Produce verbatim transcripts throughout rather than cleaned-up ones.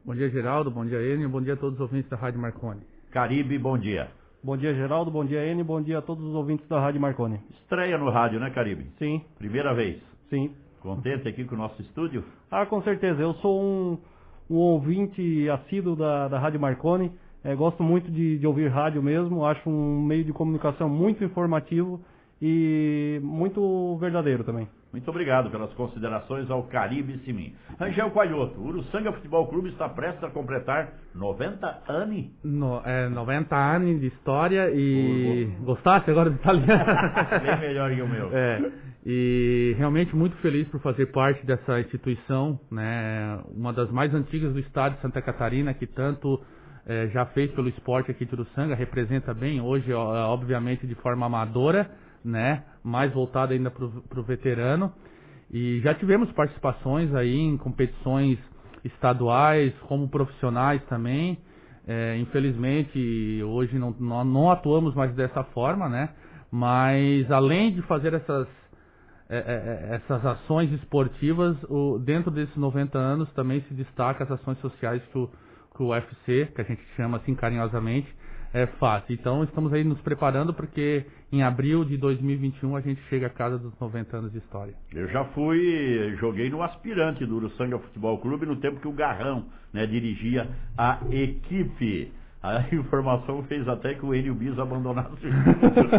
Bom dia, Geraldo, bom dia, Enio, bom dia a todos os ouvintes da Rádio Marconi. Caribe, bom dia. Bom dia, Geraldo, bom dia, Enio, bom dia a todos os ouvintes da Rádio Marconi. Estreia no rádio, né, Caribe? Sim. Primeira vez. Sim. Contente aqui com o nosso estúdio? Ah, com certeza, eu sou um, um ouvinte assíduo da, da Rádio Marconi, é, gosto muito de, de ouvir rádio mesmo, acho um meio de comunicação muito informativo e muito verdadeiro também. Muito obrigado pelas considerações ao Caribe Simim. Angel Coelhoto, o Uruçanga Futebol Clube está prestes a completar noventa anos. No, é, noventa anos de história e... Por... Gostasse agora do italiano? Bem melhor que o meu. É, e realmente muito feliz por fazer parte dessa instituição, né? Uma das mais antigas do estado de Santa Catarina, que tanto é, já fez pelo esporte aqui de Uruçanga, representa bem, hoje obviamente de forma amadora, né, mais voltado ainda para o veterano, e já tivemos participações aí em competições estaduais, como profissionais também. É, infelizmente hoje não, não, não atuamos mais dessa forma, né, mas além de fazer essas, é, é, essas ações esportivas, o, dentro desses noventa anos também se destaca as ações sociais que o, que o U F C, que a gente chama assim carinhosamente, é fácil. Então estamos aí nos preparando porque em abril de dois mil e vinte e um a gente chega à casa dos noventa anos de história. Eu já fui, joguei no aspirante do Uruçanga Futebol Clube no tempo que o Garrão, né, dirigia a equipe. A informação fez até que o Enio Bis abandonasse o jogo.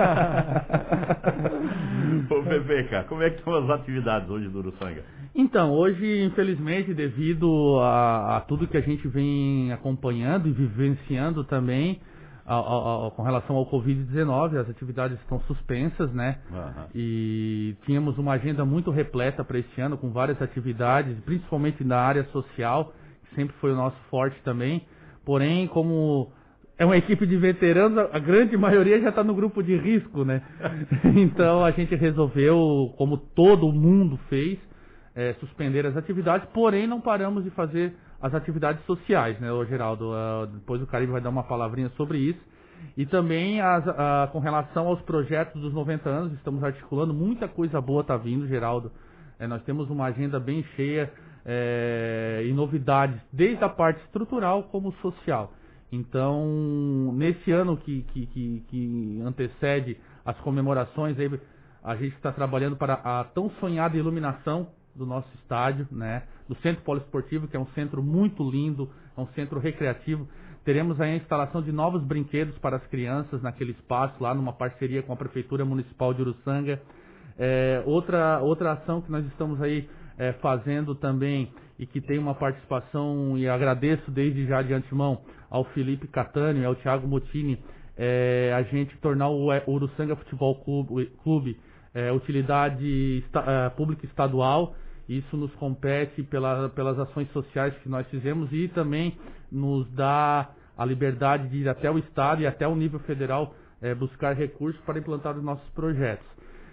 Ô Pepeca, como é que estão as atividades hoje do Uruçanga? Então, hoje, infelizmente, devido a, a tudo que a gente vem acompanhando e vivenciando também, a, a, a, com relação ao covid dezenove, as atividades estão suspensas, né? Uhum. E tínhamos uma agenda muito repleta para este ano, com várias atividades, principalmente na área social, que sempre foi o nosso forte também. Porém, como é uma equipe de veteranos, a grande maioria já está no grupo de risco, né? Então a gente resolveu, como todo mundo fez, é, suspender as atividades, porém não paramos de fazer as atividades sociais, né, ô Geraldo? Uh, depois o Caribe vai dar uma palavrinha sobre isso. E também as, uh, com relação aos projetos dos noventa anos, estamos articulando, muita coisa boa está vindo, Geraldo. É, nós temos uma agenda bem cheia, É, e novidades, desde a parte estrutural como social. Então, nesse ano que, que, que, que antecede as comemorações, aí, a gente está trabalhando para a tão sonhada iluminação do nosso estádio, né, do Centro Poliesportivo, que é um centro muito lindo, é um centro recreativo. Teremos aí a instalação de novos brinquedos para as crianças naquele espaço, lá numa parceria com a Prefeitura Municipal de Uruçanga. É, outra, outra ação que nós estamos aí É, fazendo também, e que tem uma participação, e agradeço desde já de antemão ao Felipe Catânio e ao Thiago Motini, é, a gente tornar o Uruçanga Futebol Clube, Clube é, utilidade esta, é, pública estadual. Isso nos compete pela, pelas ações sociais que nós fizemos e também nos dá a liberdade de ir até o estado e até o nível federal é, buscar recursos para implantar os nossos projetos.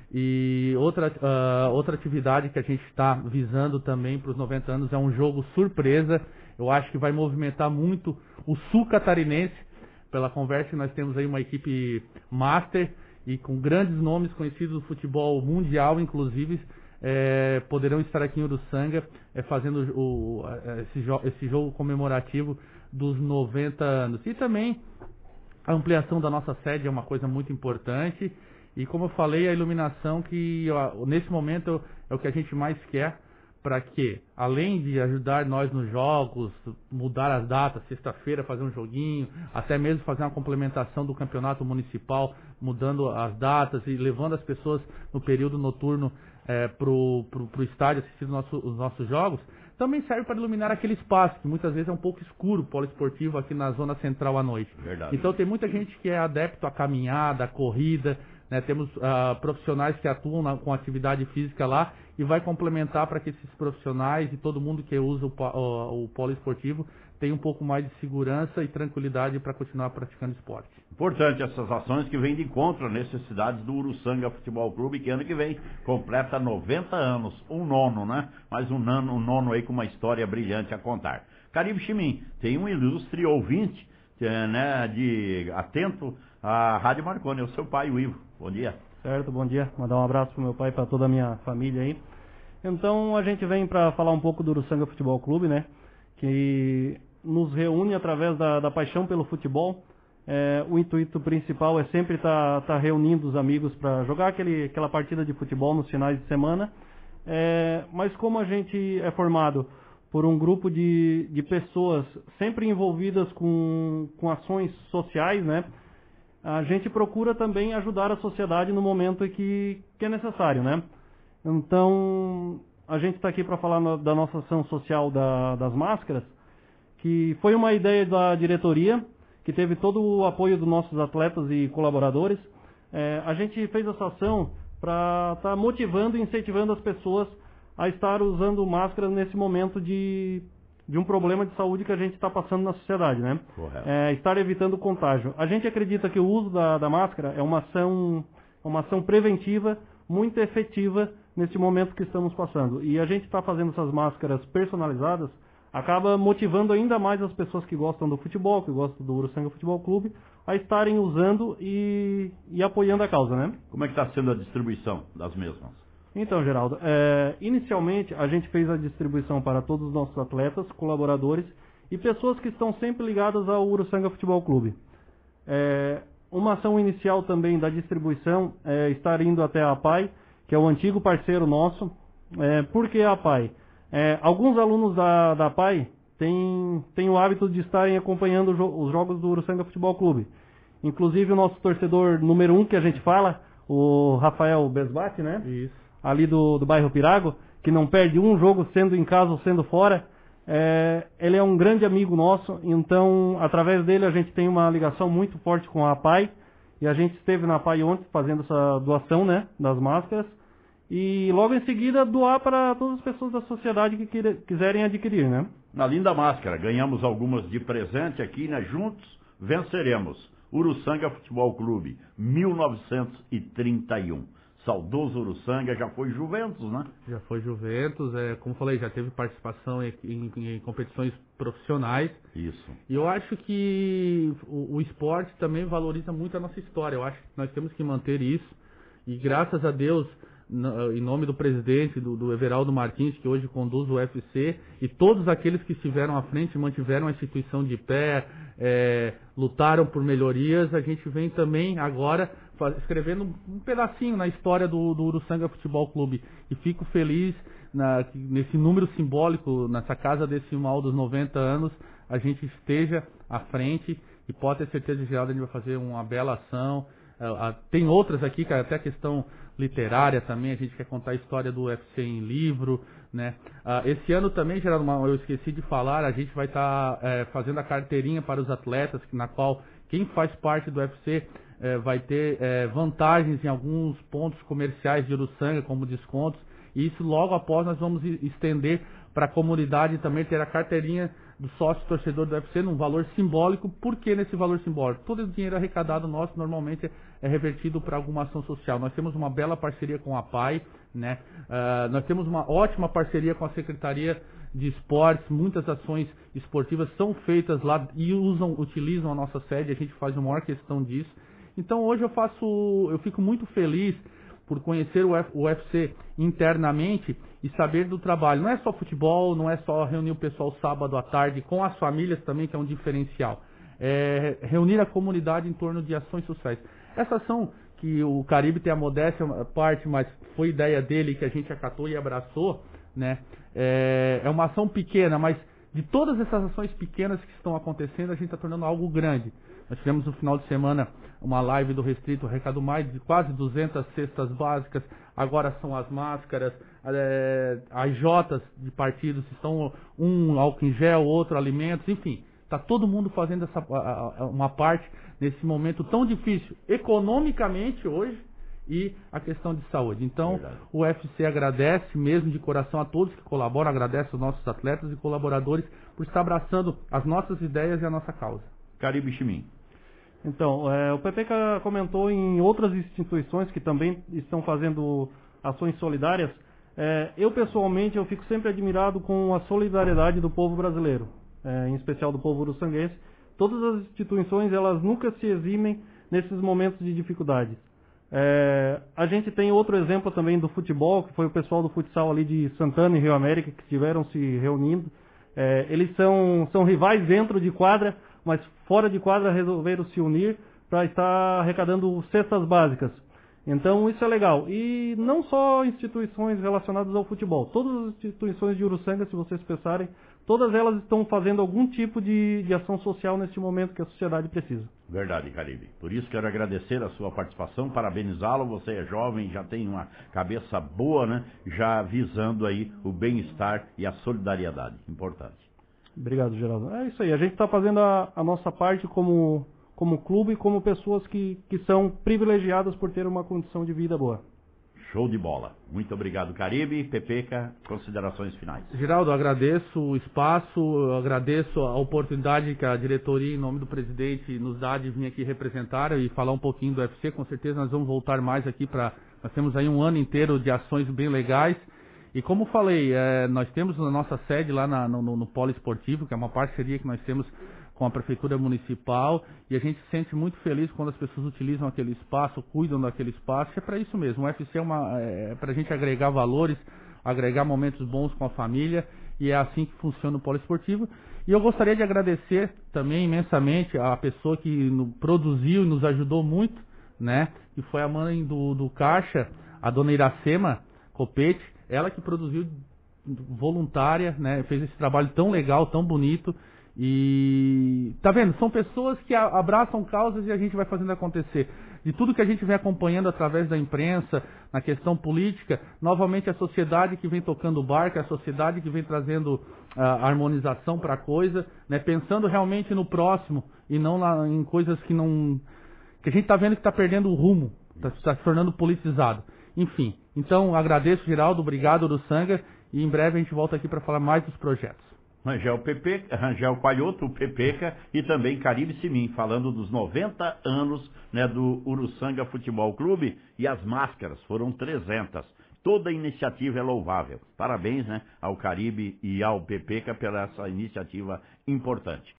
E outra, uh, outra atividade que a gente está visando também para os noventa anos é um jogo surpresa. Eu acho que vai movimentar muito o sul catarinense. Pela conversa, nós temos aí uma equipe master e com grandes nomes conhecidos do futebol mundial, inclusive, é, poderão estar aqui em Uruçanga é, fazendo o, esse, jo esse jogo comemorativo dos noventa anos. E também a ampliação da nossa sede é uma coisa muito importante. E como eu falei, a iluminação que ó, nesse momento é o que a gente mais quer, para que, além de ajudar nós nos jogos, mudar as datas, sexta-feira fazer um joguinho, até mesmo fazer uma complementação do campeonato municipal, mudando as datas e levando as pessoas no período noturno é, para o estádio assistir os nossos, os nossos jogos, também serve para iluminar aquele espaço, que muitas vezes é um pouco escuro, poliesportivo aqui na zona central à noite. Verdade. Então tem muita gente que é adepto à caminhada, à corrida, né, temos uh, profissionais que atuam na, com atividade física lá e vai complementar para que esses profissionais e todo mundo que usa o, o, o poliesportivo tenha um pouco mais de segurança e tranquilidade para continuar praticando esporte. Importante essas ações que vêm de encontro às necessidades do Uruçanga Futebol Clube, que ano que vem completa noventa anos, um nono, né? Mais um nono, um nono aí com uma história brilhante a contar. Caribe Chimim, tem um ilustre ouvinte, né, de atento à Rádio Marconi, é o seu pai, o Ivo. Bom dia. Certo, bom dia. Mandar um abraço pro meu pai e para toda a minha família aí. Então a gente vem para falar um pouco do Uruçanga Futebol Clube, né? que nos reúne através da, da paixão pelo futebol. É, o intuito principal é sempre estar tá, tá reunindo os amigos para jogar aquele, aquela partida de futebol nos finais de semana. É, mas como a gente é formado por um grupo de, de pessoas sempre envolvidas com, com ações sociais, né? A gente procura também ajudar a sociedade no momento em que, que é necessário, né? Então, a gente está aqui para falar no, da nossa ação social da, das máscaras, que foi uma ideia da diretoria, que teve todo o apoio dos nossos atletas e colaboradores. É, a gente fez essa ação para estar tá motivando e incentivando as pessoas a estar usando máscaras nesse momento de, de um problema de saúde que a gente está passando na sociedade, né? Correto. É, estar evitando o contágio. A gente acredita que o uso da, da máscara é uma ação, uma ação preventiva muito efetiva nesse momento que estamos passando. E a gente está fazendo essas máscaras personalizadas, acaba motivando ainda mais as pessoas que gostam do futebol, que gostam do Uruçanga Futebol Clube, a estarem usando e, e apoiando a causa, né? Como é que está sendo a distribuição das mesmas? Então, Geraldo, é, inicialmente a gente fez a distribuição para todos os nossos atletas, colaboradores e pessoas que estão sempre ligadas ao Uruçanga Futebol Clube. É, uma ação inicial também da distribuição é estar indo até a APAI, que é o antigo parceiro nosso. É, por que a APAI? É, alguns alunos da, da APAI têm, têm o hábito de estarem acompanhando jo os jogos do Uruçanga Futebol Clube. Inclusive o nosso torcedor número um que a gente fala, o Rafael Besbate, né? Isso. Ali do, do bairro Pirago, que não perde um jogo sendo em casa ou sendo fora. É, ele é um grande amigo nosso, então através dele a gente tem uma ligação muito forte com a APAI. E a gente esteve na APAI ontem fazendo essa doação, né, das máscaras. E logo em seguida doar para todas as pessoas da sociedade que queira, quiserem adquirir, né? Na linda máscara, ganhamos algumas de presente aqui, né? Juntos venceremos. Uruçanga Futebol Clube, mil novecentos e trinta e um. Saudoso Uruçanga, já foi Juventus, né? Já foi Juventus, é, como falei, já teve participação em, em, em competições profissionais. Isso. E eu acho que o, o esporte também valoriza muito a nossa história. Eu acho que nós temos que manter isso. E graças a Deus, na, em nome do presidente, do, do Everaldo Martins, que hoje conduz o U F C, e todos aqueles que estiveram à frente mantiveram a instituição de pé, é, lutaram por melhorias, a gente vem também agora escrevendo um pedacinho na história do, do Uruçanga Futebol Clube. E fico feliz na, nesse número simbólico, nessa casa decimal dos noventa anos, a gente esteja à frente e pode ter certeza, Geraldo, a gente vai fazer uma bela ação. Uh, uh, tem outras aqui, cara, até questão literária também, a gente quer contar a história do U F C em livro, né? Uh, esse ano também, Geraldo, eu esqueci de falar, a gente vai estar tá, uh, fazendo a carteirinha para os atletas, na qual quem faz parte do U F C É, vai ter é, vantagens em alguns pontos comerciais de Uruçanga, como descontos, e isso logo após nós vamos estender para a comunidade também ter a carteirinha do sócio torcedor do U F C num valor simbólico. Por que nesse valor simbólico? Todo o dinheiro arrecadado nosso normalmente é revertido para alguma ação social. Nós temos uma bela parceria com a APAI, né? Uh, nós temos uma ótima parceria com a Secretaria de Esportes, muitas ações esportivas são feitas lá e usam, utilizam a nossa sede, a gente faz uma maior questão disso. Então hoje eu faço, eu fico muito feliz por conhecer o U F C internamente e saber do trabalho. Não é só futebol, não é só reunir o pessoal sábado à tarde, com as famílias também, que é um diferencial. É reunir a comunidade em torno de ações sociais. Essa ação que o Caribe tem a modéstia parte, mas foi ideia dele que a gente acatou e abraçou, né? É, é uma ação pequena, mas de todas essas ações pequenas que estão acontecendo, a gente está tornando algo grande. Nós tivemos no final de semana uma live do Restrito, arrecadou mais de quase duzentas cestas básicas, agora são as máscaras, é, as Jotas de partidos, estão um álcool em gel, outro alimentos, enfim, está todo mundo fazendo essa, uma parte nesse momento tão difícil, economicamente hoje, e a questão de saúde. Então, verdade, o U F C agradece mesmo de coração a todos que colaboram, agradece aos nossos atletas e colaboradores por estar abraçando as nossas ideias e a nossa causa. Caribe Chimim. Então, é, o P P K comentou em outras instituições que também estão fazendo ações solidárias. É, eu, pessoalmente, eu fico sempre admirado com a solidariedade do povo brasileiro, é, em especial do povo uruçanguense. Todas as instituições, elas nunca se eximem nesses momentos de dificuldades. É, a gente tem outro exemplo também do futebol, que foi o pessoal do futsal ali de Santana e Rio América, que estiveram se reunindo. É, eles são, são rivais dentro de quadra, mas fora de quadra resolveram se unir para estar arrecadando cestas básicas. Então isso é legal. E não só instituições relacionadas ao futebol. Todas as instituições de Uruçanga, se vocês pensarem, todas elas estão fazendo algum tipo de, de ação social neste momento que a sociedade precisa. Verdade, Caribe. Por isso quero agradecer a sua participação, parabenizá-lo. Você é jovem, já tem uma cabeça boa, né? Já visando aí o bem-estar e a solidariedade. Importante. Obrigado, Geraldo. É isso aí. A gente está fazendo a, a nossa parte como... como clube e como pessoas que, que são privilegiadas por ter uma condição de vida boa. Show de bola. Muito obrigado, Caribe. Pepeca, considerações finais. Geraldo, agradeço o espaço, agradeço a oportunidade que a diretoria, em nome do presidente, nos dá de vir aqui representar e falar um pouquinho do U F C. Com certeza nós vamos voltar mais aqui para... Nós temos aí um ano inteiro de ações bem legais. E como falei, é, nós temos a nossa sede lá na, no, no Polo Esportivo, que é uma parceria que nós temos com a Prefeitura Municipal, e a gente se sente muito feliz quando as pessoas utilizam aquele espaço, cuidam daquele espaço. É para isso mesmo, o U F C é, uma, é para a gente agregar valores, agregar momentos bons com a família, e é assim que funciona o Polo Esportivo. E eu gostaria de agradecer também imensamente a pessoa que no, produziu e nos ajudou muito, né, que foi a mãe do, do Caixa, a dona Iracema Copete, ela que produziu voluntária, né, fez esse trabalho tão legal, tão bonito. E tá vendo? São pessoas que abraçam causas e a gente vai fazendo acontecer. De tudo que a gente vem acompanhando através da imprensa, na questão política, novamente a sociedade que vem tocando o barco, a sociedade que vem trazendo uh, harmonização para a coisa, né? Pensando realmente no próximo e não na, em coisas que não... que a gente está vendo que está perdendo o rumo, está tá se tornando politizado. Enfim, então agradeço, Geraldo, obrigado, Uruçanga, e em breve a gente volta aqui para falar mais dos projetos. Rangel Pepe, Rangel Palhoto, o Pepeca, e também Caribe Simim, falando dos noventa anos, né, do Uruçanga Futebol Clube, e as máscaras foram trezentas. Toda a iniciativa é louvável. Parabéns, né, ao Caribe e ao Pepeca pela essa iniciativa importante.